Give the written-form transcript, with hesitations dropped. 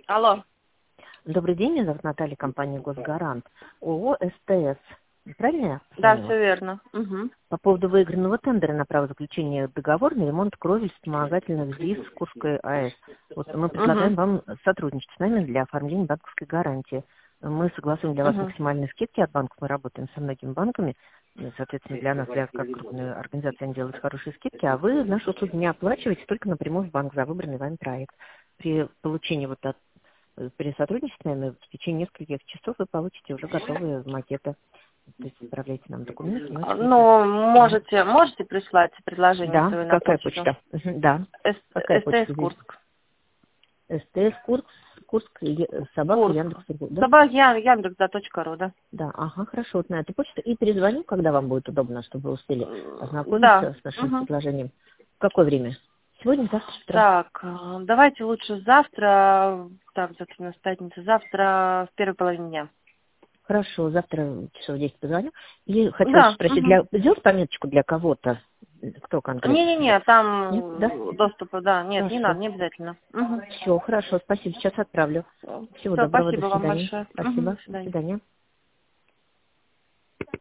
Алло. Добрый день, меня зовут Наталья, компания «Госгарант». ООО «СТС». Правильно я Да, позвонила? все верно. Угу. По поводу выигранного тендера на право заключения договора на ремонт кровель вспомогательных ЗИС Курской АЭС. Вот мы Угу. предлагаем вам сотрудничать с нами для оформления банковской гарантии. Мы согласуем для вас Угу. максимальные скидки от банков. Мы работаем со многими банками. Соответственно, для нас, для как крупной организации, они делают хорошие скидки, а вы наши услуги не оплачиваете, только напрямую в банк за выбранный вами проект. При получении при сотрудничестве с нами в течение нескольких часов вы получите уже готовые макеты. То есть отправляйте нам документы, мы все это... Ну, Мгм. можете прислать предложение Да, свое на какая почту? почта? Мгм, да, какая СТС почта здесь? Курск. СТС, Курск, собака, Курск. Яндекс, да? Собак Яндекс.ру, да. Да, ага, хорошо, вот на эту почту. И перезвоню, когда вам будет удобно, чтобы вы успели Да. ознакомиться с нашим Угу. предложением. В какое время? Сегодня, завтра, с утра? Так, давайте лучше завтра. Так, завтра у нас пятница. Завтра в первой половине дня. Хорошо, завтра часов в 10 позвоню. И хотела Да. спросить, Угу. сделать пометочку для кого-то? Кто конкретно сейчас? Не-не-не, Нет, да? там доступа, да. Нет, не Хорошо. надо, не обязательно. Угу. Все, хорошо, спасибо. Сейчас отправлю. Всего Все, доброго, до спасибо вам свидания. большое. Угу, Спасибо, до до свидания. свидания.